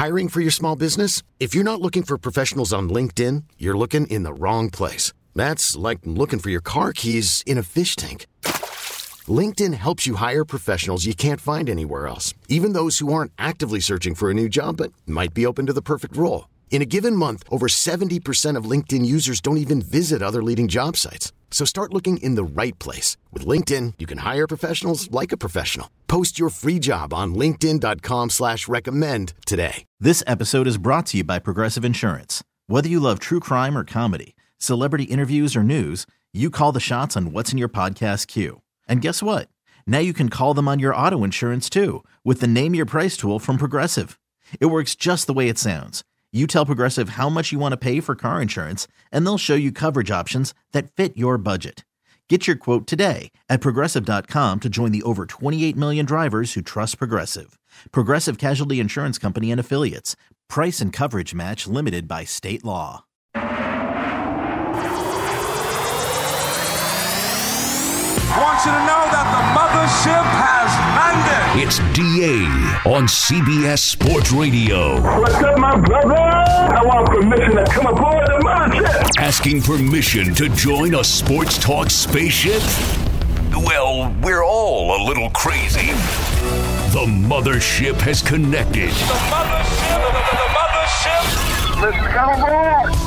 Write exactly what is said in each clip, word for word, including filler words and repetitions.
Hiring for your small business? If you're not looking for professionals on LinkedIn, you're looking in the wrong place. That's like looking for your car keys in a fish tank. LinkedIn helps you hire professionals you can't find anywhere else, even those who aren't actively searching for a new job but might be open to the perfect role. In a given month, over seventy percent of LinkedIn users don't even visit other leading job sites. So start looking in the right place. With LinkedIn, you can hire professionals like a professional. Post your free job on linkedin dot com slash recommend today. This episode is brought to you by Progressive Insurance. Whether you love true crime or comedy, celebrity interviews or news, you call the shots on what's in your podcast queue. And guess what? Now you can call them on your auto insurance too with the Name Your Price tool from Progressive. It works just the way it sounds. You tell Progressive how much you want to pay for car insurance, and they'll show you coverage options that fit your budget. Get your quote today at Progressive dot com to join the over twenty-eight million drivers who trust Progressive. Progressive Casualty Insurance Company and Affiliates. Price and coverage match limited by state law. I want you to know that the mothership has landed. It's D A on C B S Sports Radio. What's up, my brother? I want permission to come aboard the mothership. Asking permission to join a sports talk spaceship? Well, we're all a little crazy. The mothership has connected. The mothership, the, the, the mothership. Let's come aboard.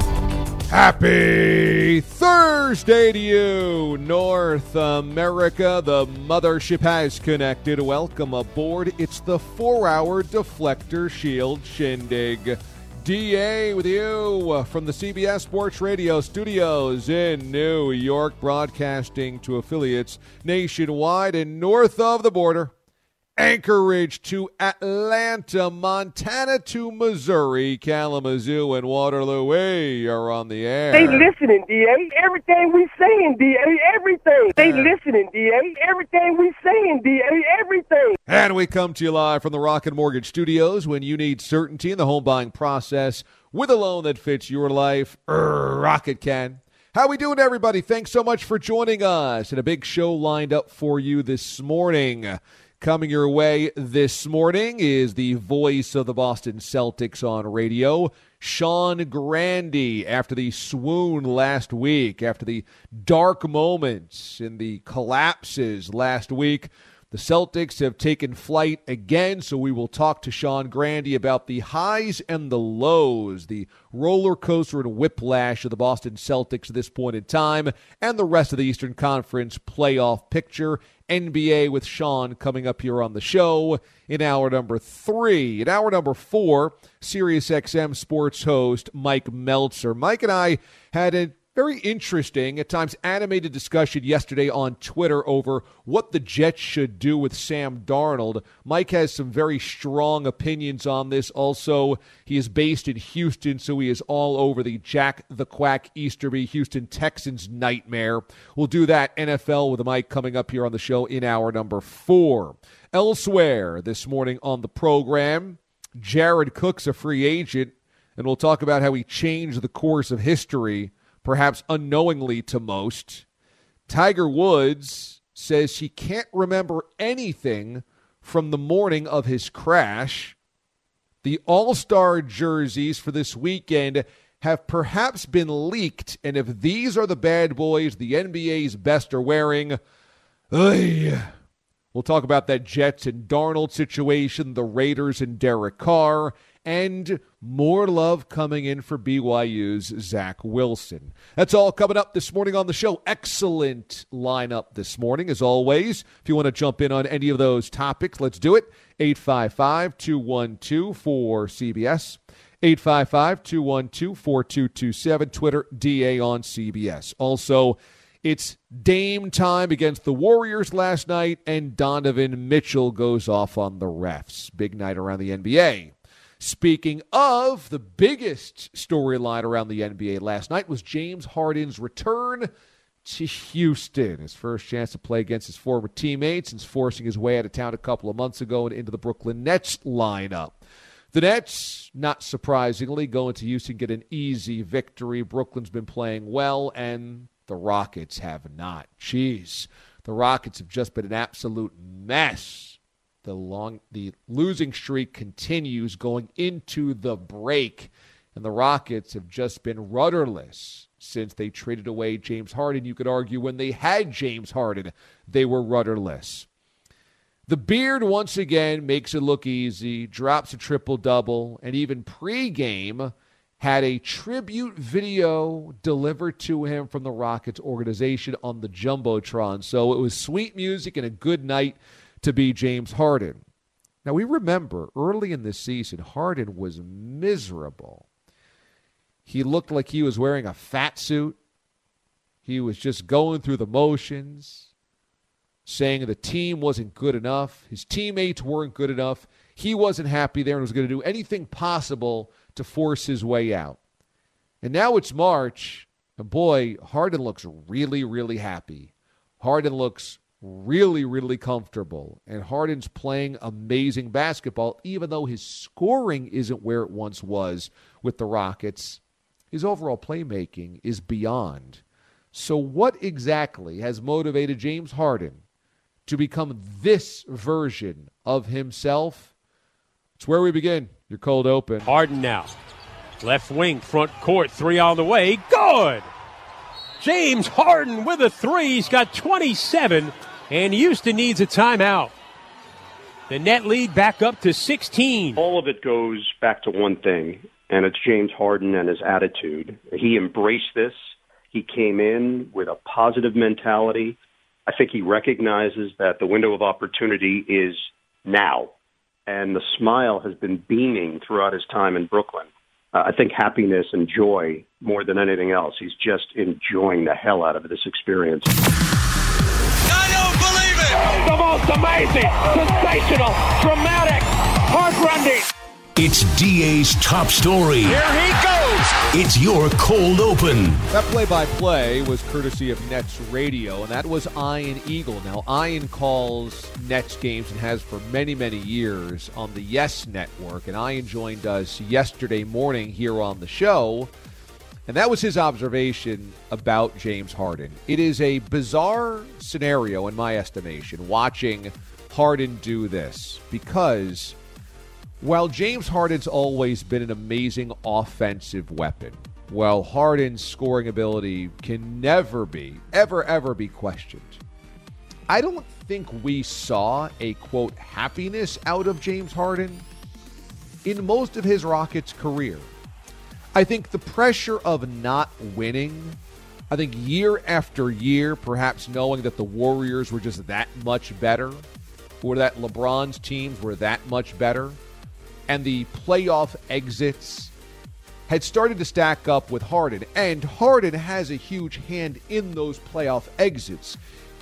Happy Thursday to you, North America. The mothership has connected. Welcome aboard. It's the four-hour Deflector Shield Shindig. D A with you from the C B S Sports Radio studios in New York, broadcasting to affiliates nationwide and north of the border. Anchorage to Atlanta, Montana to Missouri, Kalamazoo and Waterloo. We are on the air. They listening, D A. Everything we saying, D A. Everything. They listening, D A. Everything we saying, D A. Everything. And we come to you live from the Rocket Mortgage Studios when you need certainty in the home buying process with a loan that fits your life. Er, Rocket can. How we doing, everybody? Thanks so much for joining us. And a big show lined up for you this morning. Coming your way this morning is the voice of the Boston Celtics on radio, Sean Grande. After the swoon last week, after the dark moments and the collapses last week, the Celtics have taken flight again, so we will talk to Sean Grande about the highs and the lows, the roller coaster and whiplash of the Boston Celtics at this point in time, and the rest of the Eastern Conference playoff picture. N B A with Sean coming up here on the show in hour number three. In hour number four, SiriusXM sports host Mike Meltzer. Mike and I had a very interesting, at times animated discussion yesterday on Twitter over what the Jets should do with Sam Darnold. Mike has some very strong opinions on this. Also, he is based in Houston, so he is all over the Jack the Quack Easterby Houston Texans nightmare. We'll do that N F L with Mike coming up here on the show in hour number four. Elsewhere this morning on the program, Jared Cook's a free agent, and we'll talk about how he changed the course of history, perhaps unknowingly to most. Tiger Woods says he can't remember anything from the morning of his crash. The All-Star jerseys for this weekend have perhaps been leaked, and if these are the bad boys the N B A's best are wearing, ugh. We'll talk about that Jets and Darnold situation, the Raiders and Derek Carr, and more love coming in for B Y U's Zach Wilson. That's all coming up this morning on the show. Excellent lineup this morning, as always. If you want to jump in on any of those topics, let's do it. eight five five, two one two, four C B S. eight five five, two one two, four two two seven. Twitter, D A on C B S. Also, it's Dame time against the Warriors last night, and Donovan Mitchell goes off on the refs. Big night around the N B A. Speaking of, the biggest storyline around the N B A last night was James Harden's return to Houston. His first chance to play against his former teammates since forcing his way out of town a couple of months ago and into the Brooklyn Nets lineup. The Nets, not surprisingly, going to Houston, get an easy victory. Brooklyn's been playing well, and the Rockets have not. Jeez, the Rockets have just been an absolute mess The long, the losing streak continues going into the break, and the Rockets have just been rudderless since they traded away James Harden. You could argue when they had James Harden, they were rudderless. The Beard once again makes it look easy, drops a triple-double, and even pregame had a tribute video delivered to him from the Rockets organization on the Jumbotron. So it was sweet music and a good night to be James Harden. Now, we remember early in this season, Harden was miserable. He looked like he was wearing a fat suit. He was just going through the motions, saying the team wasn't good enough. His teammates weren't good enough. He wasn't happy there and was going to do anything possible to force his way out. And now it's March, and boy, Harden looks really, really happy. Harden looks really, really comfortable. And Harden's playing amazing basketball, even though his scoring isn't where it once was with the Rockets. His overall playmaking is beyond. So what exactly has motivated James Harden to become this version of himself? It's where we begin. Your cold open. Harden now. Left wing, front court, three on the way. Good! James Harden with a three. He's got twenty-seven, and Houston needs a timeout. The net lead back up to sixteen. All of it goes back to one thing, and it's James Harden and his attitude. He embraced this. He came in with a positive mentality. I think he recognizes that the window of opportunity is now. And the smile has been beaming throughout his time in Brooklyn. Uh, I think happiness and joy more than anything else. He's just enjoying the hell out of this experience. I don't believe it! The most amazing, sensational, dramatic, heart-rending. It's D A's top story. Here he goes! It's your cold open. That play-by-play was courtesy of Nets Radio, and that was Ian Eagle. Now, Ian calls Nets games and has for many, many years on the Yes Network, and Ian joined us yesterday morning here on the show, and that was his observation about James Harden. It is a bizarre scenario, in my estimation, watching Harden do this, because while James Harden's always been an amazing offensive weapon, while Harden's scoring ability can never be, ever, ever be questioned, I don't think we saw a, quote, happiness out of James Harden in most of his Rockets career. I think the pressure of not winning, I think year after year, perhaps knowing that the Warriors were just that much better, or that LeBron's teams were that much better, and the playoff exits had started to stack up with Harden. And Harden has a huge hand in those playoff exits.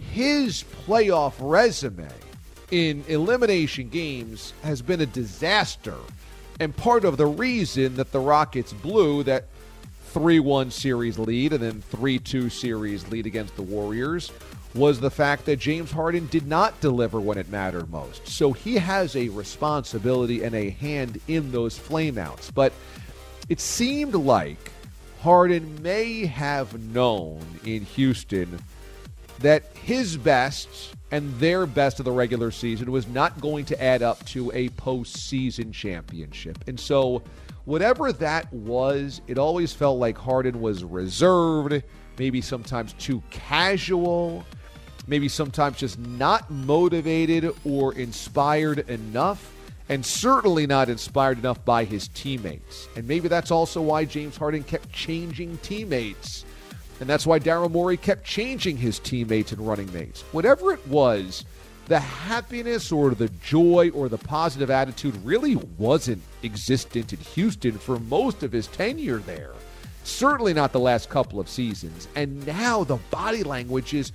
His playoff resume in elimination games has been a disaster. And part of the reason that the Rockets blew that three one series lead and then three two series lead against the Warriors was the fact that James Harden did not deliver when it mattered most. So he has a responsibility and a hand in those flameouts. But it seemed like Harden may have known in Houston that his best and their best of the regular season was not going to add up to a postseason championship. And so whatever that was, it always felt like Harden was reserved, maybe sometimes too casual, maybe sometimes just not motivated or inspired enough, and certainly not inspired enough by his teammates. And maybe that's also why James Harden kept changing teammates. And that's why Daryl Morey kept changing his teammates and running mates. Whatever it was, the happiness or the joy or the positive attitude really wasn't existent in Houston for most of his tenure there. Certainly not the last couple of seasons. And now the body language is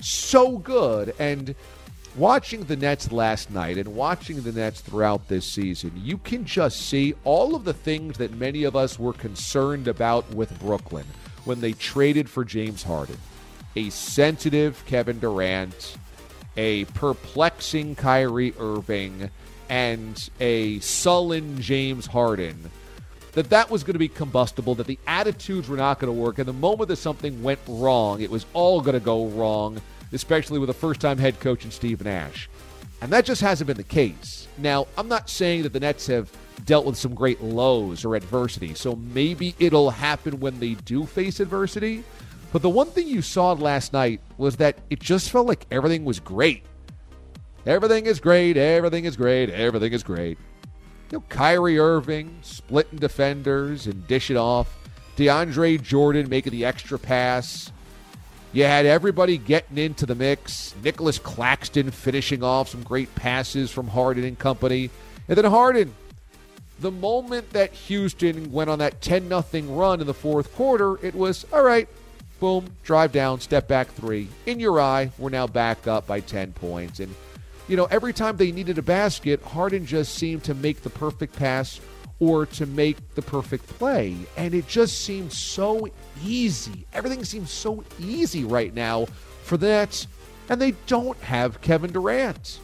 so good. And watching the Nets last night and watching the Nets throughout this season, you can just see all of the things that many of us were concerned about with Brooklyn when they traded for James Harden. A sensitive Kevin Durant, a perplexing Kyrie Irving, and a sullen James Harden. That that was going to be combustible, that the attitudes were not going to work, and the moment that something went wrong, it was all going to go wrong, especially with a first-time head coach in Steve Nash. And that just hasn't been the case. Now, I'm not saying that the Nets have dealt with some great lows or adversity, so maybe it'll happen when they do face adversity. But the one thing you saw last night was that it just felt like everything was great. Everything is great, everything is great, everything is great. You know, Kyrie Irving splitting defenders and dishing off. DeAndre Jordan making the extra pass. You had everybody getting into the mix. Nicholas Claxton finishing off some great passes from Harden and company. And then Harden, the moment that Houston went on that ten nothing run in the fourth quarter, it was, all right, boom, drive down, step back three. In your eye, we're now back up by ten points. And, you know, every time they needed a basket, Harden just seemed to make the perfect pass or to make the perfect play. And it just seemed so easy. Everything seems so easy right now for the Nets, and they don't have Kevin Durant.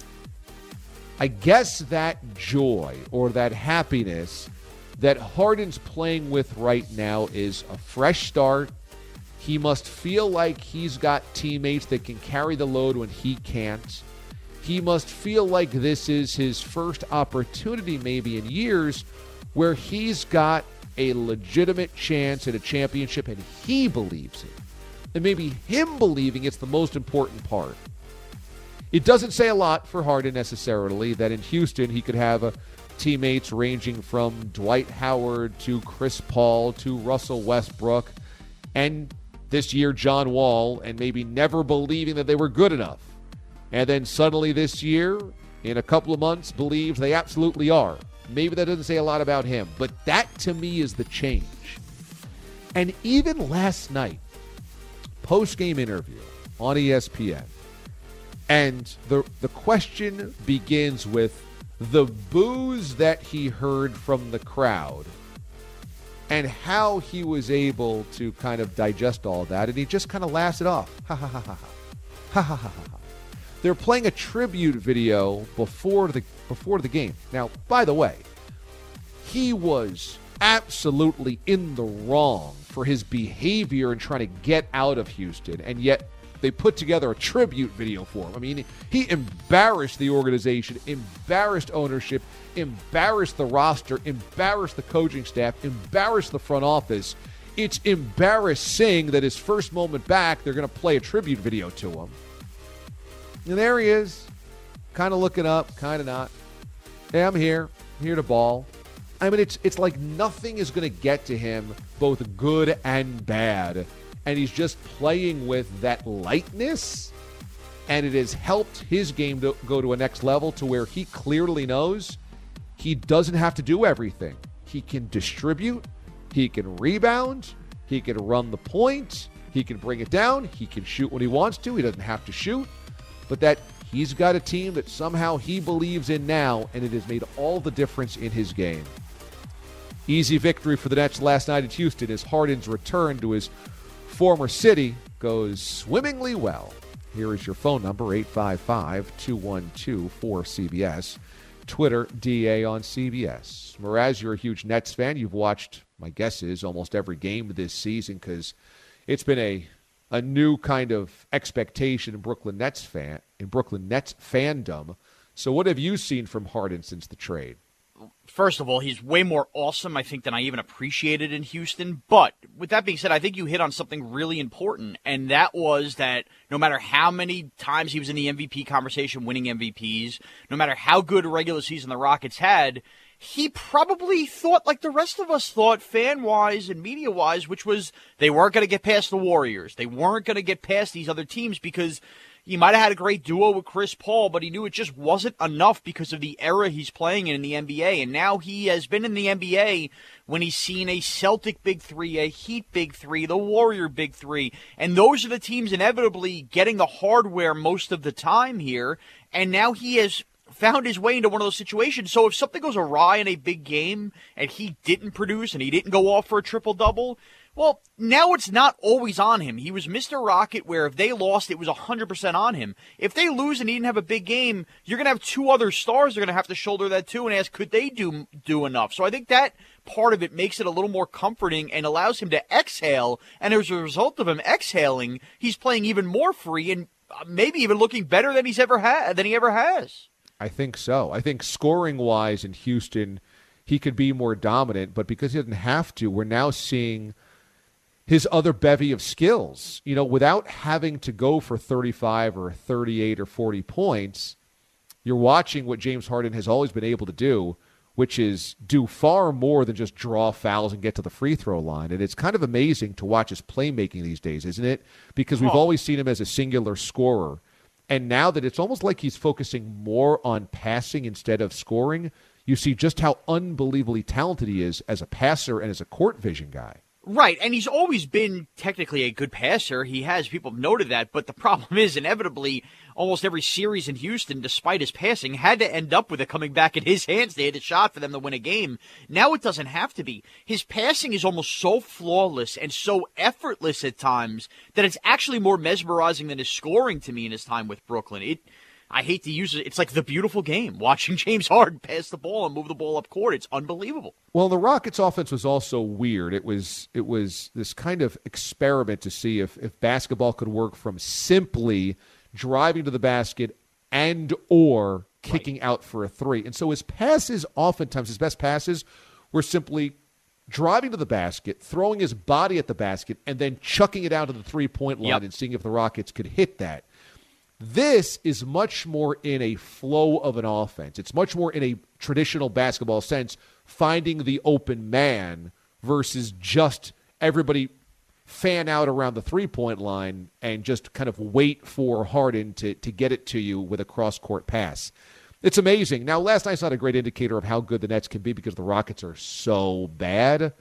I guess that joy or that happiness that Harden's playing with right now is a fresh start. He must feel like he's got teammates that can carry the load when he can't. He must feel like this is his first opportunity maybe in years where he's got a legitimate chance at a championship and he believes it. And maybe him believing it's the most important part. It doesn't say a lot for Harden necessarily that in Houston he could have a teammates ranging from Dwight Howard to Chris Paul to Russell Westbrook and this year John Wall, and maybe never believing that they were good enough. And then suddenly this year, in a couple of months, believes they absolutely are. Maybe that doesn't say a lot about him, but that to me is the change. And even last night, post-game interview on E S P N, and the the question begins with the boos that he heard from the crowd and how he was able to kind of digest all that, and he just kind of laughs it off. Ha ha ha ha ha. Ha ha ha ha. They're playing a tribute video before the before the game. Now, by the way, he was absolutely in the wrong for his behavior in trying to get out of Houston, and yet they put together a tribute video for him. I mean, he embarrassed the organization, embarrassed ownership, embarrassed the roster, embarrassed the coaching staff, embarrassed the front office. It's embarrassing that his first moment back, they're going to play a tribute video to him. And there he is, kind of looking up, kind of not. Hey, I'm here, I'm here to ball. I mean, it's it's like nothing is going to get to him, both good and bad. And he's just playing with that lightness, and it has helped his game to go to a next level to where he clearly knows he doesn't have to do everything. He can distribute, he can rebound, he can run the point, he can bring it down, he can shoot when he wants to, he doesn't have to shoot. But that he's got a team that somehow he believes in now, and it has made all the difference in his game. Easy victory for the Nets last night at Houston as Harden's return to his former city goes swimmingly well. Here is your phone number, eight five five, two one two, four C B S. Twitter, D A on C B S. Mraz, you're a huge Nets fan. You've watched, my guess is, almost every game this season because it's been a a new kind of expectation in Brooklyn Nets fan in Brooklyn Nets fandom. So what have you seen from Harden since the trade? First of all, he's way more awesome, I think, than I even appreciated in Houston. But with that being said, I think you hit on something really important, and that was that no matter how many times he was in the M V P conversation winning M V Ps, no matter how good a regular season the Rockets had, he probably thought like the rest of us thought, fan-wise and media-wise, which was they weren't going to get past the Warriors. They weren't going to get past these other teams because he might have had a great duo with Chris Paul, but he knew it just wasn't enough because of the era he's playing in in the N B A. And now he has been in the N B A when he's seen a Celtic big three, a Heat big three, the Warrior big three. And those are the teams inevitably getting the hardware most of the time here. And now he has found his way into one of those situations. So if something goes awry in a big game and he didn't produce and he didn't go off for a triple-double, well, now it's not always on him. He was Mister Rocket where if they lost, it was one hundred percent on him. If they lose and he didn't have a big game, you're going to have two other stars that are going to have to shoulder that too and ask, could they do do enough? So I think that part of it makes it a little more comforting and allows him to exhale. And as a result of him exhaling, he's playing even more free. And maybe even looking better than he's ever had than he ever has. I think so. I think scoring-wise in Houston, he could be more dominant, but because he doesn't have to, we're now seeing his other bevy of skills. You know, without having to go for thirty-five or thirty-eight or forty points, you're watching what James Harden has always been able to do, which is do far more than just draw fouls and get to the free throw line. And it's kind of amazing to watch his playmaking these days, isn't it? Because we've oh. always seen him as a singular scorer. And now that it's almost like he's focusing more on passing instead of scoring, you see just how unbelievably talented he is as a passer and as a court vision guy. Right, and he's always been technically a good passer. He has, people have noted that, but the problem is, inevitably, almost every series in Houston, despite his passing, had to end up with it coming back in his hands. They had a shot for them to win a game. Now it doesn't have to be. His passing is almost so flawless and so effortless at times that it's actually more mesmerizing than his scoring to me in his time with Brooklyn. It I hate to use it. It's like the beautiful game, watching James Harden pass the ball and move the ball up court. It's unbelievable. Well, the Rockets' offense was also weird. It was it was this kind of experiment to see if, if basketball could work from simply driving to the basket and or kicking right. out for a three. And so his passes, oftentimes, his best passes were simply driving to the basket, throwing his body at the basket, and then chucking it out to the three-point line yep. and seeing if the Rockets could hit that. This is much more in a flow of an offense. It's much more in a traditional basketball sense, finding the open man versus just everybody fan out around the three-point line and just kind of wait for Harden to, to get it to you with a cross-court pass. It's amazing. Now, last night's not a great indicator of how good the Nets can be because the Rockets are so bad,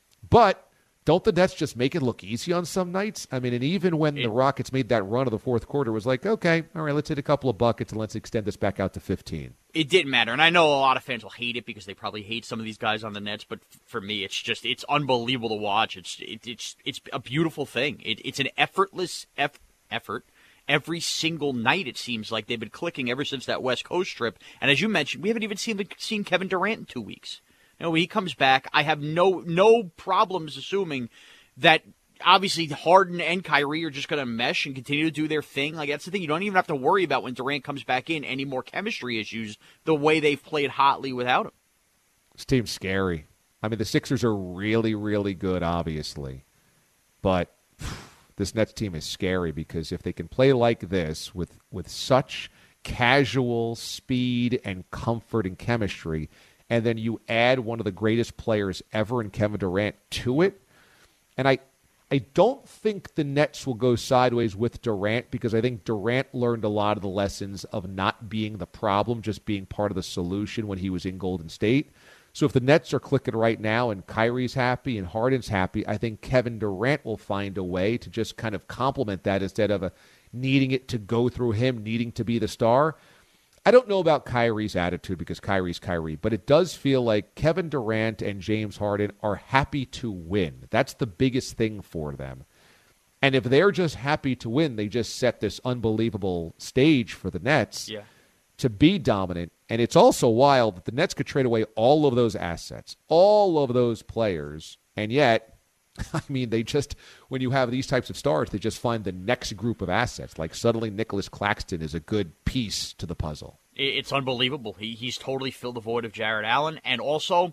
but don't the Nets just make it look easy on some nights? I mean, and even when it, the Rockets made that run of the fourth quarter, it was like, okay, all right, let's hit a couple of buckets and let's extend this back out to fifteen. It didn't matter, and I know a lot of fans will hate it because they probably hate some of these guys on the Nets, but for me, it's just, it's unbelievable to watch. It's it, it's it's a beautiful thing. It, it's an effortless eff, effort. Every single night, it seems like they've been clicking ever since that West Coast trip. And as you mentioned, we haven't even seen seen Kevin Durant in two weeks. You know, when he comes back, I have no no problems assuming that obviously Harden and Kyrie are just going to mesh and continue to do their thing. Like, that's the thing. You don't even have to worry about when Durant comes back in any more chemistry issues the way they've played hotly without him. This team's scary. I mean, the Sixers are really, really good, obviously. But this Nets team is scary because if they can play like this with, with such casual speed and comfort and chemistry, and then you add one of the greatest players ever in Kevin Durant to it. And I I don't think the Nets will go sideways with Durant because I think Durant learned a lot of the lessons of not being the problem, just being part of the solution when he was in Golden State. So if the Nets are clicking right now and Kyrie's happy and Harden's happy, I think Kevin Durant will find a way to just kind of complement that instead of a, needing it to go through him, needing to be the star. I don't know about Kyrie's attitude because Kyrie's Kyrie, but it does feel like Kevin Durant and James Harden are happy to win. That's the biggest thing for them. And if they're just happy to win, they just set this unbelievable stage for the Nets yeah. to be dominant. And it's also wild that the Nets could trade away all of those assets, all of those players, and yet, I mean, they just, when you have these types of stars, they just find the next group of assets. Like suddenly Nicholas Claxton is a good piece to the puzzle. It's unbelievable. He He's totally filled the void of Jarrett Allen. And also,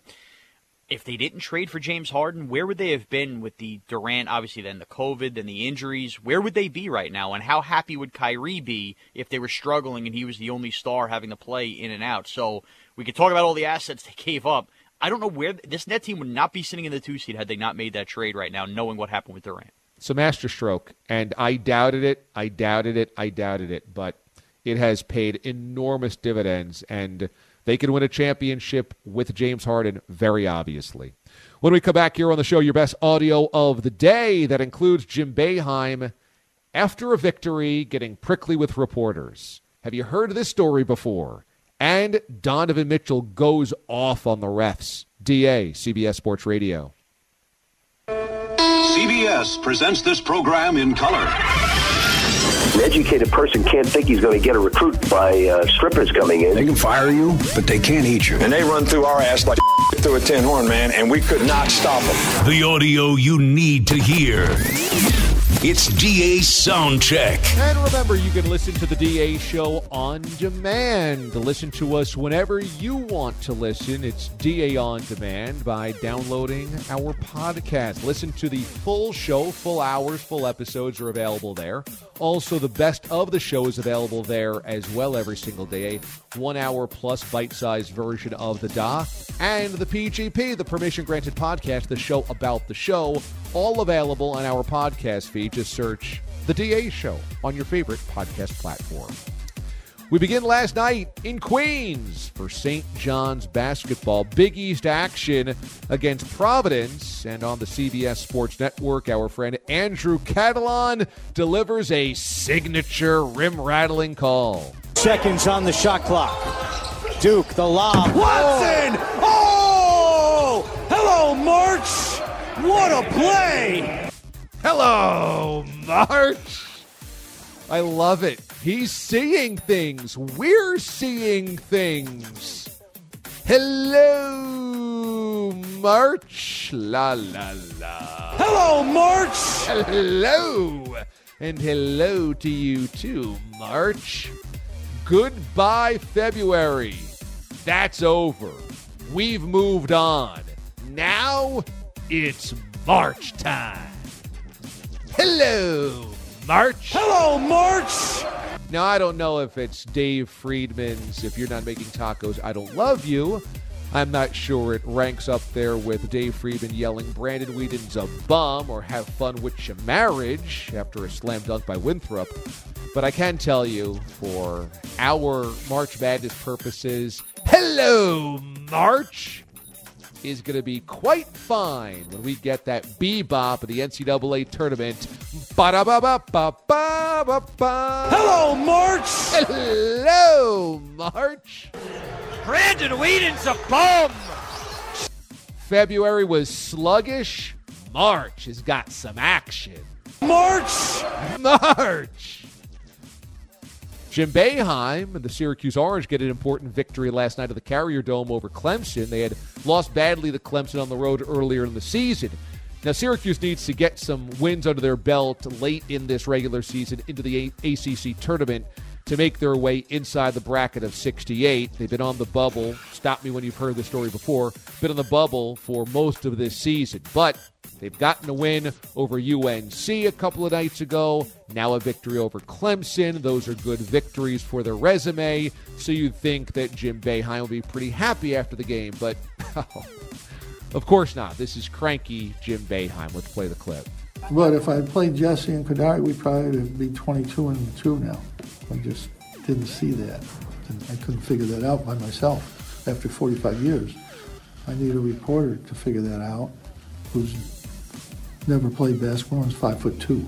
if they didn't trade for James Harden, where would they have been with the Durant, obviously then the COVID, then the injuries? Where would they be right now? And how happy would Kyrie be if they were struggling and he was the only star having to play in and out? So we could talk about all the assets they gave up. I don't know where this Net team would not be sitting in the two seed had they not made that trade right now, knowing what happened with Durant. It's a masterstroke, and I doubted it, I doubted it, I doubted it, but it has paid enormous dividends, and they can win a championship with James Harden, very obviously. When we come back here on the show, your best audio of the day, that includes Jim Boeheim, after a victory, getting prickly with reporters. Have you heard this story before? And Donovan Mitchell goes off on the refs. D A, C B S Sports Radio. C B S presents this program in color. An educated person can't think he's going to get a recruit by uh, strippers coming in. They can fire you, but they can't eat you. And they run through our ass like through a tin horn, man, and we could not stop them. The audio you need to hear. It's D A Soundcheck. And remember, you can listen to the D A Show on demand. Listen to us whenever you want to listen. It's D A On Demand by downloading our podcast. Listen to the full show, full hours, full episodes are available there. Also, the best of the show is available there as well every single day. A one-hour plus bite-sized version of the D A. And the P G P, the permission-granted podcast, the show about the show, all available on our podcast feed. Just search The D A Show on your favorite podcast platform. We begin last night in Queens for Saint John's basketball. Big East action against Providence. And on the C B S Sports Network, our friend Andrew Catalon delivers a signature rim-rattling call. Seconds on the shot clock. Duke, the lob. Watson! Oh! Hello, March! What a play! Hello, March! I love it. He's seeing things. We're seeing things. Hello, March. La, la, la. Hello, March! Hello. And hello to you too, March. Goodbye, February. That's over. We've moved on. Now it's March time. Hello, March. Hello, March. Now, I don't know if it's Dave Friedman's If You're Not Making Tacos, I Don't Love You. I'm not sure it ranks up there with Dave Friedman yelling Brandon Whedon's a bum or have fun with your marriage after a slam dunk by Winthrop. But I can tell you, for our March Madness purposes, hello, March is going to be quite fine when we get that bebop of the N C double A tournament. Ba-da-ba-ba-ba-ba-ba-ba. Hello, March! Hello, March! Brandon Whedon's a bum! February was sluggish. March has got some action. March! March! Jim Boeheim and the Syracuse Orange get an important victory last night at the Carrier Dome over Clemson. They had lost badly to Clemson on the road earlier in the season. Now, Syracuse needs to get some wins under their belt late in this regular season into the A C C tournament to make their way inside the bracket of sixty-eight. They've been on the bubble. Stop me when you've heard this story before. Been on the bubble for most of this season. But they've gotten a win over U N C a couple of nights ago. Now a victory over Clemson. Those are good victories for their resume. So you'd think that Jim Boeheim will be pretty happy after the game. But oh, of course not. This is cranky Jim Boeheim. Let's play the clip. But if I had played Jesse and Kadari, we'd probably be twenty-two and two now. I just didn't see that. I couldn't figure that out by myself after forty-five years. I need a reporter to figure that out who's never played basketball and is five foot two.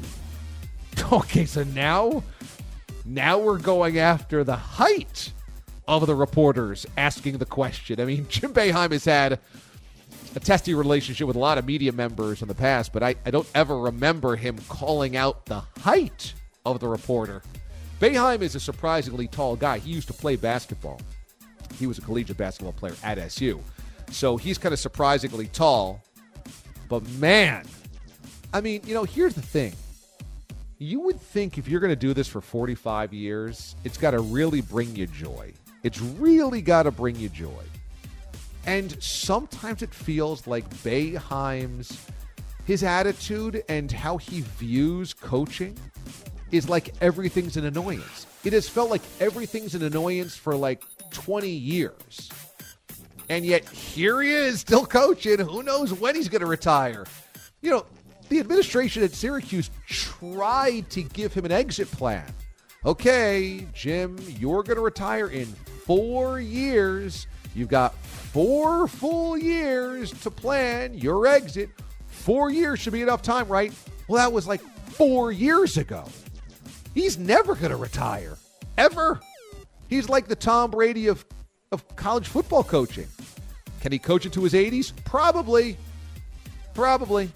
Okay, so now, now we're going after the height of the reporters asking the question. I mean, Jim Boeheim has had a testy relationship with a lot of media members in the past, but I, I don't ever remember him calling out the height of the reporter. Boeheim is a surprisingly tall guy. He used to play basketball. He was a collegiate basketball player at S U. So he's kind of surprisingly tall. But man, I mean, you know, here's the thing. You would think if you're going to do this for forty-five years, it's got to really bring you joy. It's really got to bring you joy. And sometimes it feels like Boeheim's, his attitude and how he views coaching is like everything's an annoyance. It has felt like everything's an annoyance for like twenty years. And yet here he is still coaching. Who knows when he's going to retire? You know, the administration at Syracuse tried to give him an exit plan. Okay, Jim, you're going to retire in four years. You've got four full years to plan your exit. Four years should be enough time, right? Well, that was like four years ago. He's never going to retire, ever. He's like the Tom Brady of, of college football coaching. Can he coach into his eighties? Probably. Probably.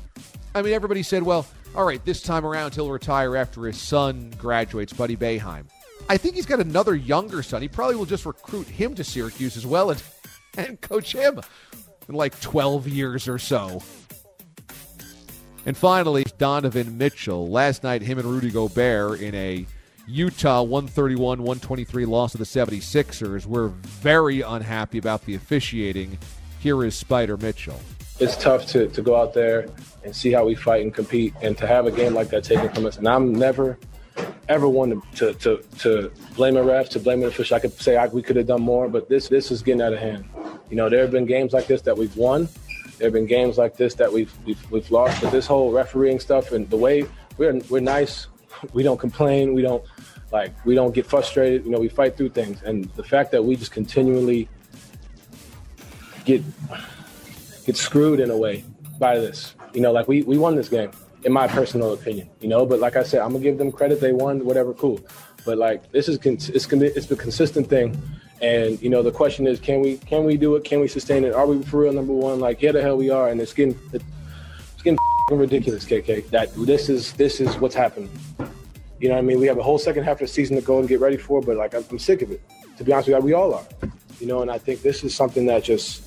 I mean, everybody said, well, all right, this time around he'll retire after his son graduates, Buddy Boeheim. I think he's got another younger son. He probably will just recruit him to Syracuse as well and, and coach him in like twelve years or so. And finally, Donovan Mitchell. Last night, him and Rudy Gobert in a Utah one thirty-one one twenty-three loss to the seventy-sixers were very unhappy about the officiating. Here is Spider Mitchell. It's tough to, to go out there and see how we fight and compete and to have a game like that taken from us. And I'm never, ever one to, to, to blame a ref, to blame an official. I could say I, we could have done more, but this this is getting out of hand. You know, there have been games like this that we've won. There have been games like this that we've we've, we've lost. But this whole refereeing stuff and the way we're we're nice, we don't complain, we don't like we don't get frustrated. You know, we fight through things. And the fact that we just continually get get screwed in a way by this. You know, like we, we won this game, in my personal opinion. You know, but like I said, I'm gonna give them credit. They won, whatever, cool. But like this is it's it's the consistent thing. And, you know, the question is, can we can we do it? Can we sustain it? Are we for real number one? Like, yeah, the hell we are. And it's getting it's getting ridiculous, K K. That this is this is what's happening. You know what I mean? We have a whole second half of the season to go and get ready for, but like I'm, I'm sick of it. To be honest with you, we all are. You know, and I think this is something that just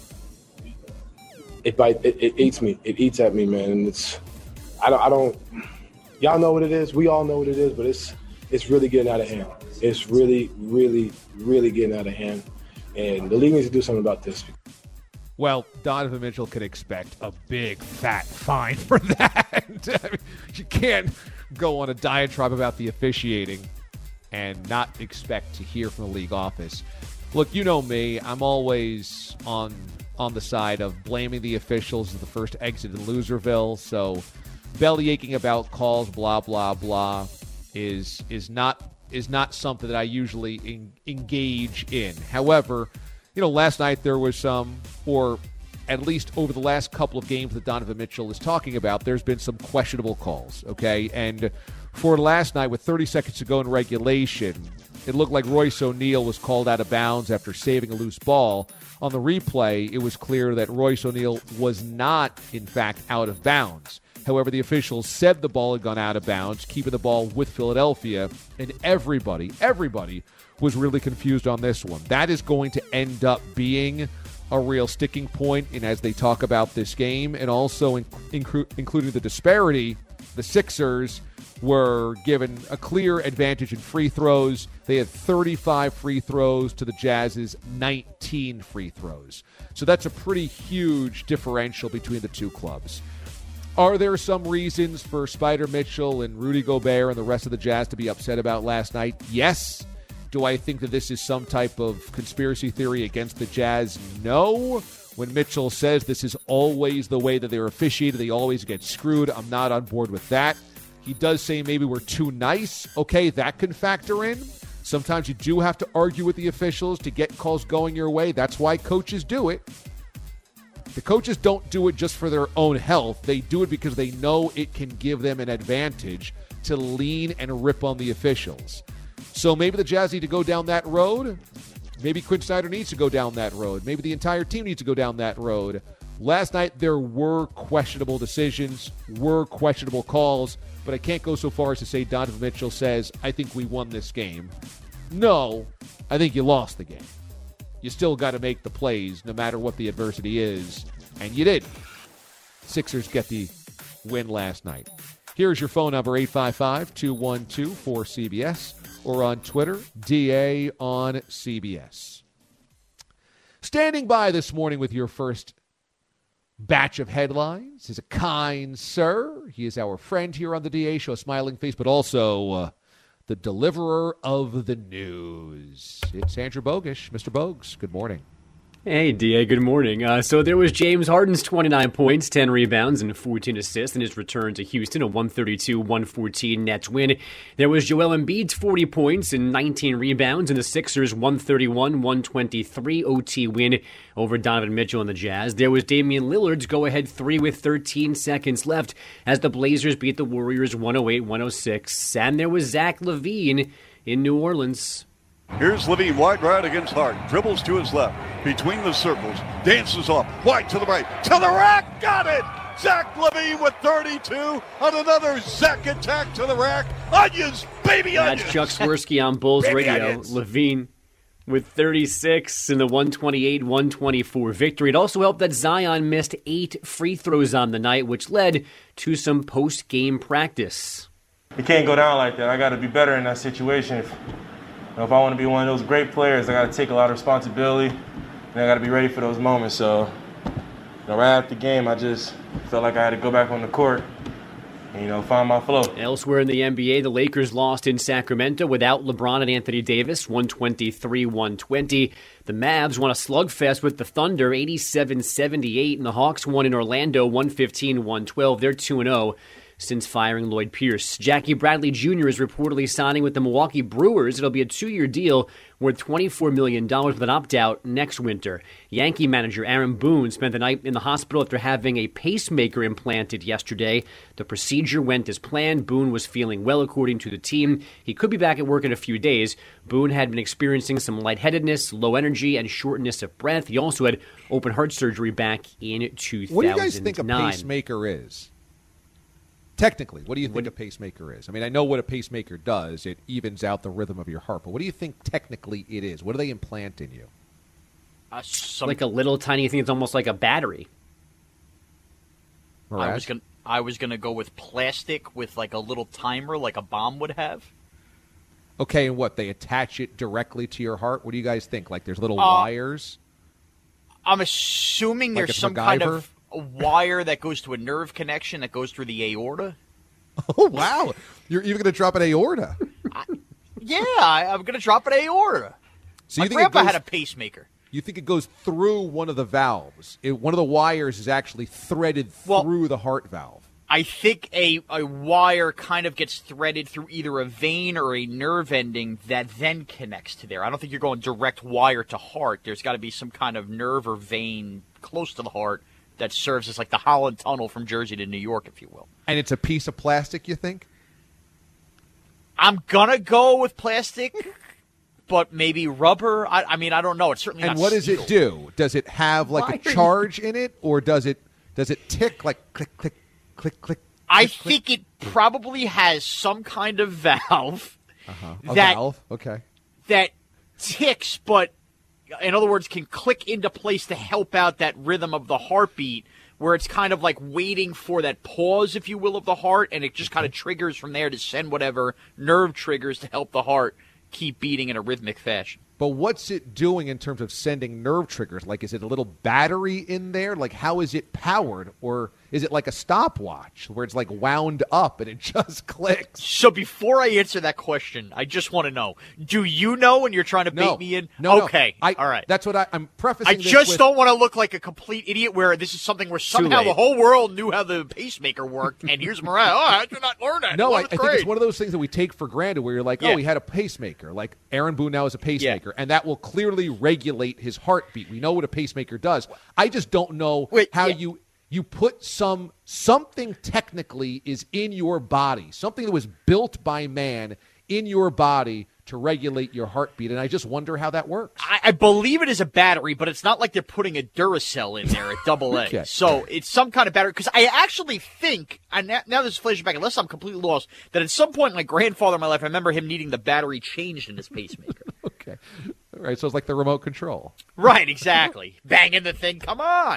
it bite it, it eats me. It eats at me, man. And it's I don't I don't y'all know what it is. We all know what it is, but it's it's really getting out of hand. It's really, really, really getting out of hand, and the league needs to do something about this. Well, Donovan Mitchell can expect a big, fat fine for that. I mean, you can't go on a diatribe about the officiating and not expect to hear from the league office. Look, you know me. I'm always on on the side of blaming the officials as the first exit in Loserville, so belly aching about calls, blah, blah, blah, is is not is not something that I usually in, engage in. However, you know, last night there was some, or at least over the last couple of games that Donovan Mitchell is talking about, there's been some questionable calls, okay? And for last night, with thirty seconds to go in regulation, it looked like Royce O'Neal was called out of bounds after saving a loose ball. On the replay, it was clear that Royce O'Neal was not, in fact, out of bounds. However, the officials said the ball had gone out of bounds, keeping the ball with Philadelphia, and everybody, everybody was really confused on this one. That is going to end up being a real sticking point in as they talk about this game, and also in, inclu- including the disparity. The Sixers were given a clear advantage in free throws. They had thirty-five free throws to the Jazz's nineteen free throws. So that's a pretty huge differential between the two clubs. Are there some reasons for Spider Mitchell and Rudy Gobert and the rest of the Jazz to be upset about last night? Yes. Do I think that this is some type of conspiracy theory against the Jazz? No. When Mitchell says this is always the way that they're officiated, they always get screwed, I'm not on board with that. He does say maybe we're too nice. Okay, that can factor in. Sometimes you do have to argue with the officials to get calls going your way. That's why coaches do it. The coaches don't do it just for their own health. They do it because they know it can give them an advantage to lean and rip on the officials. So maybe the Jazz need to go down that road. Maybe Quinn Snyder needs to go down that road. Maybe the entire team needs to go down that road. Last night there were questionable decisions, were questionable calls, but I can't go so far as to say Donovan Mitchell says, I think we won this game. No, I think you lost the game. You still got to make the plays no matter what the adversity is, and you did. Sixers get the win last night. Here's your phone number, eight five five, two one two, four C B S, or on Twitter, D A on C B S. Standing by this morning with your first batch of headlines is a kind sir. He is our friend here on the D A Show, smiling face, but also uh, the deliverer of the news. It's Andrew Bogish. Mister Bogues, good morning. Hey, D A, good morning. Uh, so there was James Harden's twenty-nine points, ten rebounds, and fourteen assists in his return to Houston, a one thirty-two one fourteen Nets win. There was Joel Embiid's forty points and nineteen rebounds in the Sixers' one thirty-one one twenty-three O T win over Donovan Mitchell and the Jazz. There was Damian Lillard's go-ahead three with thirteen seconds left as the Blazers beat the Warriors one oh eight one oh six. And there was Zach LaVine in New Orleans. Here's LaVine, wide right against Harden. Dribbles to his left, between the circles, dances off, wide to the right, to the rack, got it! Zach LaVine with thirty-two on another Zach attack to the rack. Onions, baby onions! That's Chuck Swirsky on Bulls Radio. Onions. LaVine with thirty-six in the one twenty-eight one twenty-four victory. It also helped that Zion missed eight free throws on the night, which led to some post-game practice. It can't go down like that. I got to be better in that situation. If, you know, if I want to be one of those great players, I got to take a lot of responsibility, and I got to be ready for those moments. So, you know, right after the game, I just felt like I had to go back on the court and, you know, find my flow. Elsewhere in the N B A, the Lakers lost in Sacramento without LeBron and Anthony Davis, one twenty-three one twenty. The Mavs won a slugfest with the Thunder, eighty-seven seventy-eight, and the Hawks won in Orlando, one fifteen one twelve. They're two and oh. Since firing Lloyd Pierce. Jackie Bradley Junior is reportedly signing with the Milwaukee Brewers. It'll be a two-year deal worth twenty-four million dollars with an opt-out next winter. Yankee manager Aaron Boone spent the night in the hospital after having a pacemaker implanted yesterday. The procedure went as planned. Boone was feeling well, according to the team. He could be back at work in a few days. Boone had been experiencing some lightheadedness, low energy, and shortness of breath. He also had open heart surgery back in two thousand nine. What do you guys think a pacemaker is? Technically, what do you think a pacemaker is? I mean, I know what a pacemaker does. It evens out the rhythm of your heart. But what do you think technically it is? What do they implant in you? Uh, some, like a little tiny thing. It's almost like a battery. I was gonna, I was gonna go with plastic with like a little timer, like a bomb would have. Okay, and what? They attach it directly to your heart? What do you guys think? Like there's little uh, wires? I'm assuming like there's some MacGyver? kind of a wire that goes to a nerve connection that goes through the aorta. Oh, wow. You're even going to drop an aorta. I, yeah, I, I'm going to drop an aorta. So My you think grandpa it goes, had a pacemaker. You think it goes through one of the valves? It, one of the wires is actually threaded well, through the heart valve. I think a, a wire kind of gets threaded through either a vein or a nerve ending that then connects to there. I don't think you're going direct wire to heart. There's got to be some kind of nerve or vein close to the heart that serves as like the Holland Tunnel from Jersey to New York, if you will. And it's a piece of plastic, you think? I'm going to go with plastic, but maybe rubber. I, I mean, I don't know. It's certainly and not what does steel. it do? Does it have like Why a charge in it, or does it does it tick like click, click, click, click? I click, think click? it probably has some kind of valve uh-huh. a that, valve? Okay. that ticks, but in other words, can click into place to help out that rhythm of the heartbeat, where it's kind of like waiting for that pause, if you will, of the heart, and it just kind of triggers from there to send whatever nerve triggers to help the heart keep beating in a rhythmic fashion. But what's it doing in terms of sending nerve triggers? Like, is it a little battery in there? Like, how is it powered? Or is it like a stopwatch where it's like wound up and it just clicks? So before I answer that question, I just want to know, do you know when you're trying to bait no. me in? No, okay. No. I, all right. That's what I, I'm prefacing I this just with, don't want to look like a complete idiot where this is something where somehow the whole world knew how the pacemaker worked, and here's Mariah. Oh, I did not learn that. No, well, I, I think it's one of those things that we take for granted where you're like, yeah. oh, he had a pacemaker. Like, Aaron Boone now has a pacemaker, yeah. and that will clearly regulate his heartbeat. We know what a pacemaker does. I just don't know Wait, how yeah. you you put some something technically is in your body, something that was built by man in your body to regulate your heartbeat, and I just wonder how that works. I, I believe it is a battery, but it's not like they're putting a Duracell in there at double A. Okay. So it's some kind of battery, because I actually think, and now, now this is flashback, unless I'm completely lost, that at some point my grandfather in my life, I remember him needing the battery changed in his pacemaker. Okay. All right, so it's like the remote control. Right, exactly. Banging the thing, come on.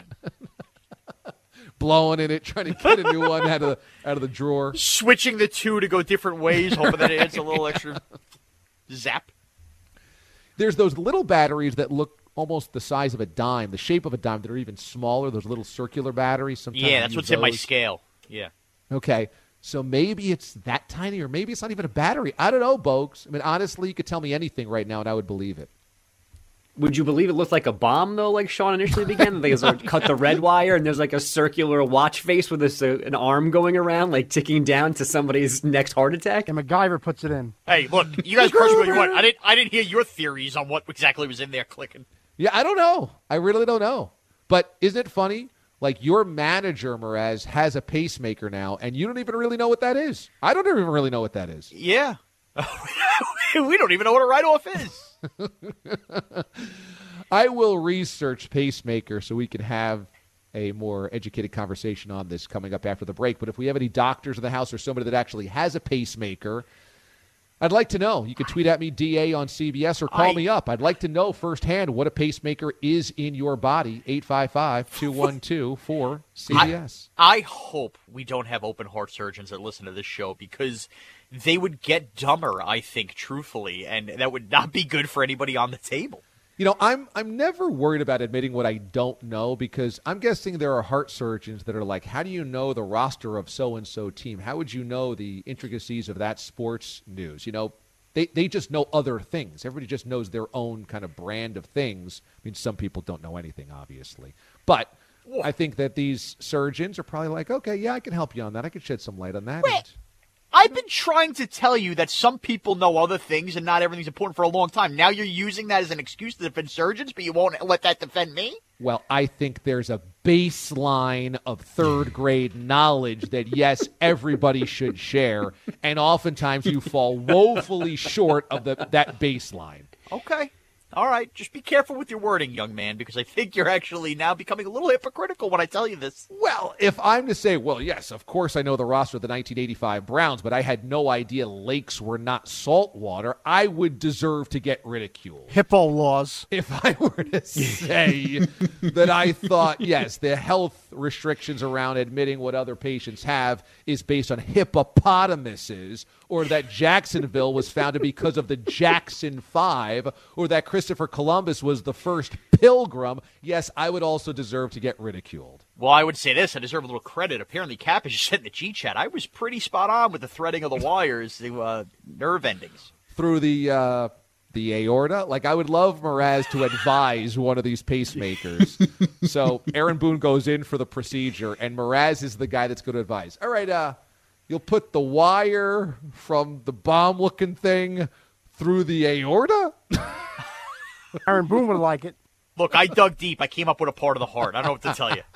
Blowing in it, trying to get a new one out of the, out of the drawer. Switching the two to go different ways, hoping that it adds a little extra zap. There's those little batteries that look almost the size of a dime, the shape of a dime, that are even smaller, those little circular batteries. Sometimes yeah, that's what's those. in my scale. Yeah. Okay, so maybe it's that tiny, or maybe it's not even a battery. I don't know, Bogues. I mean, honestly, you could tell me anything right now, and I would believe it. Would you believe it looked like a bomb, though, like Sean initially began? They like, cut the red wire, and there's like a circular watch face with this, uh, an arm going around, like ticking down to somebody's next heart attack? And MacGyver puts it in. Hey, look, you guys crush what you want. I didn't, I didn't hear your theories on what exactly was in there clicking. Yeah, I don't know. I really don't know. But isn't it funny? Like, your manager, Mraz, has a pacemaker now, and you don't even really know what that is. I don't even really know what that is. Yeah. We don't even know what a write-off is. I will research pacemaker so we can have a more educated conversation on this coming up after the break. But if we have any doctors in the house or somebody that actually has a pacemaker, I'd like to know. You can tweet at me, D A on C B S, or call I, me up. I'd like to know firsthand what a pacemaker is in your body. eight five five, two one two, four C B S. I, I hope we don't have open heart surgeons that listen to this show because they would get dumber, I think, truthfully, and that would not be good for anybody on the table. You know, I'm I'm never worried about admitting what I don't know because I'm guessing there are heart surgeons that are like, how do you know the roster of so-and-so team? How would you know the intricacies of that sports news? You know, they, they just know other things. Everybody just knows their own kind of brand of things. I mean, some people don't know anything, obviously. But I think that these surgeons are probably like, okay, yeah, I can help you on that. I can shed some light on that. Wait. I've been trying to tell you that some people know other things and not everything's important for a long time. Now you're using that as an excuse to defend surgeons, but you won't let that defend me? Well, I think there's a baseline of third grade knowledge that, yes, everybody should share, and oftentimes you fall woefully short of the, that baseline. Okay. All right. Just be careful with your wording, young man, because I think you're actually now becoming a little hypocritical when I tell you this. Well, if I'm to say, well, yes, of course I know the roster of the nineteen eighty-five Browns, but I had no idea lakes were not salt water, I would deserve to get ridiculed. Hippo laws. If I were to say that I thought, yes, the health restrictions around admitting what other patients have is based on hippopotamuses, or that Jacksonville was founded because of the Jackson Five, or that Christopher Columbus was the first pilgrim, yes, I would also deserve to get ridiculed. Well, I would say this. I deserve a little credit. Apparently, Cap is just in the G-chat. I was pretty spot on with the threading of the wires, the uh, nerve endings. Through the uh, the aorta? Like, I would love Mraz to advise one of these pacemakers. So Aaron Boone goes in for the procedure, and Mraz is the guy that's going to advise. All right, uh, you'll put the wire from the bomb-looking thing through the aorta? Aaron Boone would like it. Look, I dug deep. I came up with a part of the heart. I don't know what to tell you.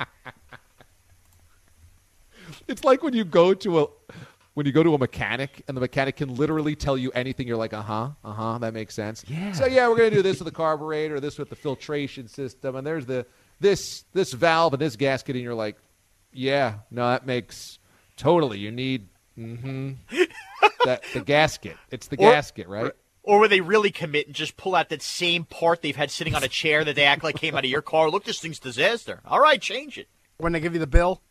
It's like when you go to a when you go to a mechanic, and the mechanic can literally tell you anything. You're like, uh-huh, uh-huh, that makes sense. Yeah. So, yeah, we're going to do this with the carburetor, this with the filtration system, and there's the this this valve and this gasket, and you're like, yeah, no, that makes totally. You need mm-hmm, that, the gasket. It's the or, gasket, right? Or where they really commit and just pull out that same part they've had sitting on a chair that they act like came out of your car. Look, this thing's disaster. All right, change it. When they give you the bill.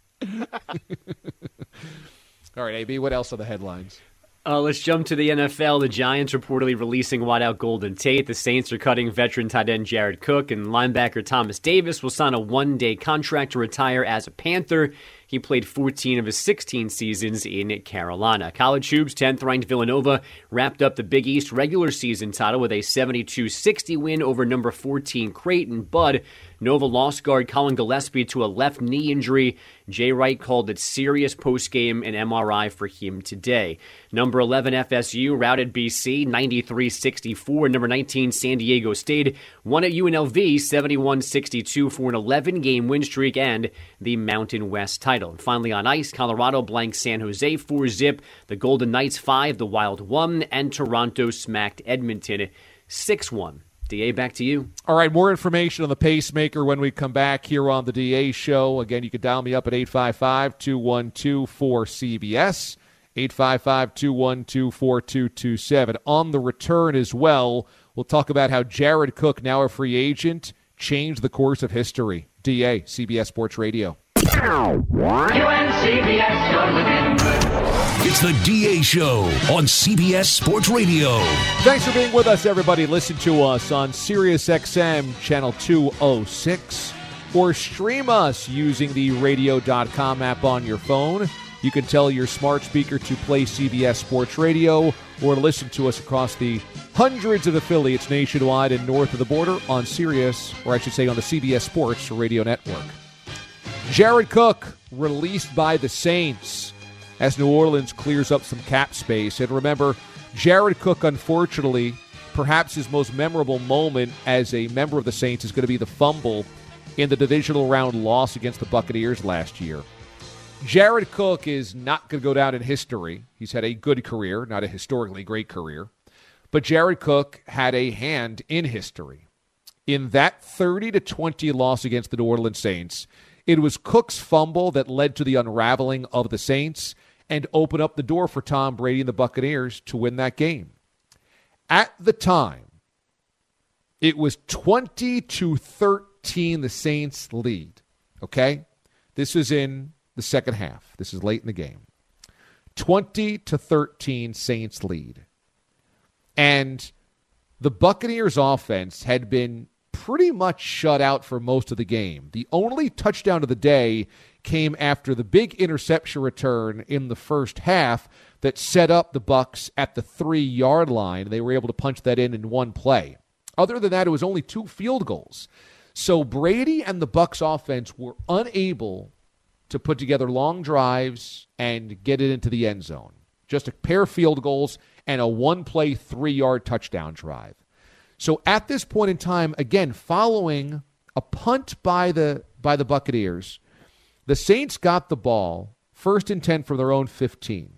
All right, A B, what else are the headlines? Uh, let's jump to the N F L. The Giants reportedly releasing wideout Golden Tate. The Saints are cutting veteran tight end Jared Cook, and linebacker Thomas Davis will sign a one-day contract to retire as a Panther. He played fourteen of his sixteen seasons in Carolina. College hoops, tenth-ranked Villanova wrapped up the Big East regular season title with a seventy-two sixty win over number fourteen Creighton. But Nova lost guard Colin Gillespie to a left knee injury. Jay Wright called it serious postgame and M R I for him today. Number eleven F S U routed B C ninety-three sixty-four. Number nineteen San Diego State won at U N L V seventy-one sixty-two for an eleven-game win streak and the Mountain West title. And finally on ice, Colorado blanked San Jose four zip. The Golden Knights five, the Wild one, and Toronto smacked Edmonton six one. D A, back to you. All right, more information on the pacemaker when we come back here on the D A Show. Again, you can dial me up at eight five five, two one two, four C B S, eight five five, two one two, four two two seven. On the return as well, we'll talk about how Jared Cook, now a free agent, changed the course of history. D A, C B S Sports Radio. It's the D A Show on C B S Sports Radio. Thanks for being with us, everybody. Listen to us on Sirius X M Channel two oh six or stream us using the radio dot com app on your phone. You can tell your smart speaker to play C B S Sports Radio or listen to us across the hundreds of affiliates nationwide and north of the border on Sirius, or I should say on the C B S Sports Radio Network. Jared Cook released by the Saints as New Orleans clears up some cap space. And remember, Jared Cook, unfortunately, perhaps his most memorable moment as a member of the Saints is going to be the fumble in the divisional round loss against the Buccaneers last year. Jared Cook is not going to go down in history. He's had a good career, not a historically great career. But Jared Cook had a hand in history. In that thirty to twenty loss against the New Orleans Saints, it was Cook's fumble that led to the unraveling of the Saints and opened up the door for Tom Brady and the Buccaneers to win that game. At the time, it was twenty to thirteen, the Saints lead. Okay? This is in the second half. This is late in the game. twenty to thirteen, Saints lead. And the Buccaneers offense had been pretty much shut out for most of the game. The only touchdown of the day came after the big interception return in the first half that set up the Bucs at the three-yard line. They were able to punch that in in one play. Other than that, it was only two field goals. So Brady and the Bucs offense were unable to put together long drives and get it into the end zone. Just a pair of field goals and a one-play, three-yard touchdown drive. So at this point in time, again, following a punt by the by the Buccaneers, the Saints got the ball, first and ten from their own fifteen.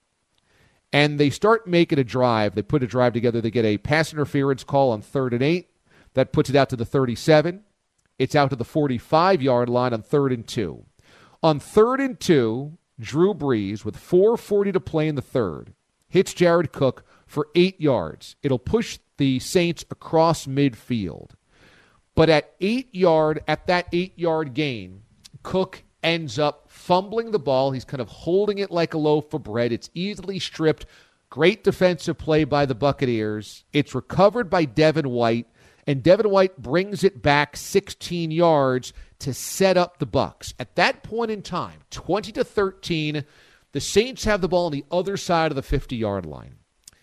And they start making a drive. They put a drive together. They get a pass interference call on third and eight. That puts it out to the thirty-seven. It's out to the forty-five-yard line on third and two. On third and two, Drew Brees, with four forty to play in the third, hits Jared Cook for eight yards. It'll push the Saints across midfield. But at eight yard, at that eight-yard gain, Cook ends up fumbling the ball. He's kind of holding it like a loaf of bread. It's easily stripped. Great defensive play by the Buccaneers. It's recovered by Devin White, and Devin White brings it back sixteen yards to set up the Bucs. At that point in time, twenty to thirteen, the Saints have the ball on the other side of the fifty-yard line.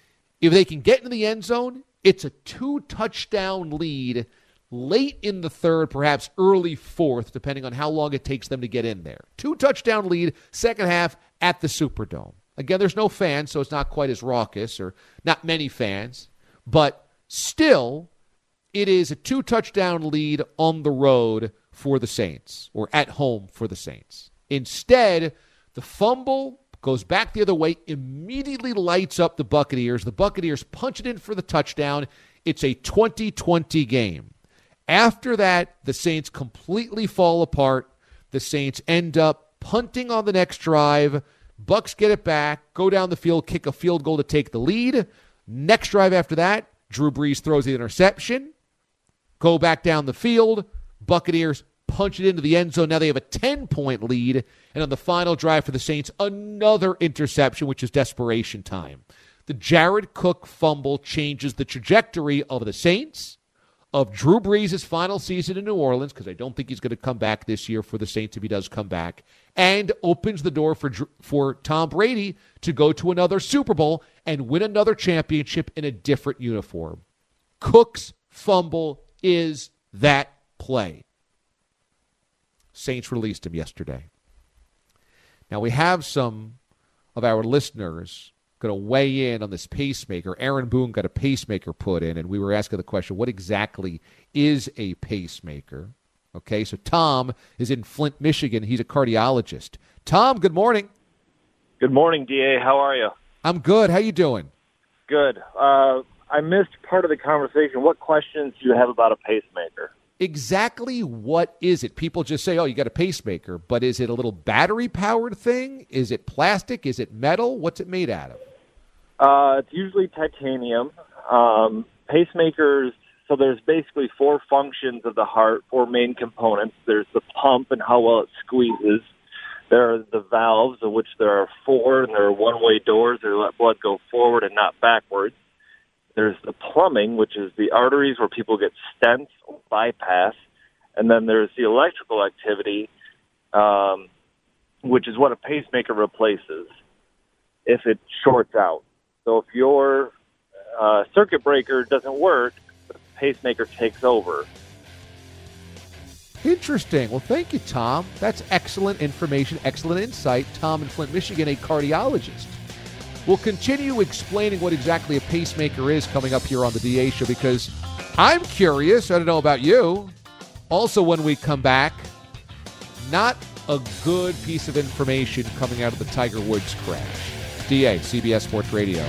If they can get into the end zone, it's a two-touchdown lead late in the third, perhaps early fourth, depending on how long it takes them to get in there. Two-touchdown lead, second half at the Superdome. Again, there's no fans, so it's not quite as raucous, or not many fans. But still, it is a two-touchdown lead on the road for the Saints, or at home for the Saints. Instead, the fumble goes back the other way, immediately lights up the Buccaneers. The Buccaneers punch it in for the touchdown. It's a twenty twenty game. After that, the Saints completely fall apart. The Saints end up punting on the next drive. Bucs get it back, go down the field, kick a field goal to take the lead. Next drive after that, Drew Brees throws the interception. Go back down the field. Buccaneers punch it into the end zone. Now they have a ten-point lead. And on the final drive for the Saints, another interception, which is desperation time. The Jared Cook fumble changes the trajectory of the Saints, of Drew Brees' final season in New Orleans, because I don't think he's going to come back this year for the Saints if he does come back, and opens the door for for Tom Brady to go to another Super Bowl and win another championship in a different uniform. Cook's fumble is that play. Saints released him yesterday. Now, we have some of our listeners going to weigh in on this pacemaker. Aaron Boone got a pacemaker put in, and we were asking the question, what exactly is a pacemaker? Okay, so Tom is in Flint, Michigan. He's a cardiologist. Tom, good morning. Good morning, D A. How are you? I'm good. How you doing? Good. Uh, I missed part of the conversation. What questions do you have about a pacemaker? Exactly what is it? People just say, oh, you got a pacemaker, but is it a little battery-powered thing? Is it plastic? Is it metal? What's it made out of? Uh, it's usually titanium. Um, pacemakers, so there's basically four functions of the heart, four main components. There's the pump and how well it squeezes. There are the valves, of which there are four, and there are one-way doors that let blood go forward and not backwards. There's the plumbing, which is the arteries where people get stents or bypass. And then there's the electrical activity, um, which is what a pacemaker replaces if it shorts out. So if your uh, circuit breaker doesn't work, the pacemaker takes over. Interesting. Well, thank you, Tom. That's excellent information, excellent insight. Tom in Flint, Michigan, a cardiologist. We'll continue explaining what exactly a pacemaker is coming up here on the D A Show, because I'm curious. I don't know about you. Also, when we come back, not a good piece of information coming out of the Tiger Woods crash. D A, C B S Sports Radio.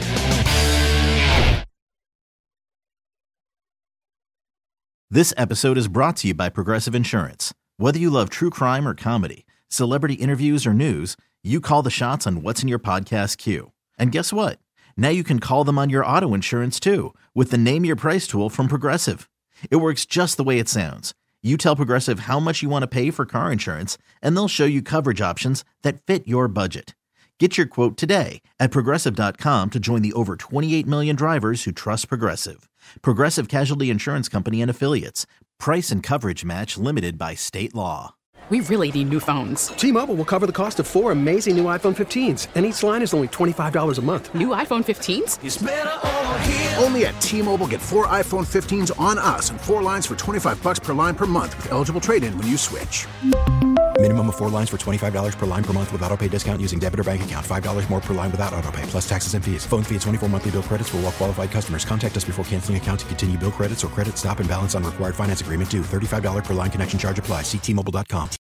This episode is brought to you by Progressive Insurance. Whether you love true crime or comedy, celebrity interviews or news, you call the shots on what's in your podcast queue. And guess what? Now you can call them on your auto insurance too with the Name Your Price tool from Progressive. It works just the way it sounds. You tell Progressive how much you want to pay for car insurance, and they'll show you coverage options that fit your budget. Get your quote today at Progressive dot com to join the over twenty-eight million drivers who trust Progressive. Progressive Casualty Insurance Company and Affiliates. Price and coverage match limited by state law. We really need new phones. T-Mobile will cover the cost of four amazing new iPhone fifteens, and each line is only twenty-five dollars a month. New iPhone fifteens? It's better over here. Only at T-Mobile, get four iPhone fifteens on us and four lines for twenty-five bucks per line per month with eligible trade-in when you switch. Minimum of four lines for twenty-five dollars per line per month with auto pay discount using debit or bank account. five dollars more per line without auto pay, plus taxes and fees. Phone fee at twenty-four monthly bill credits for well-qualified customers. Contact us before canceling account to continue bill credits or credit stop and balance on required finance agreement due. thirty-five dollars per line connection charge applies. See T Mobile dot com.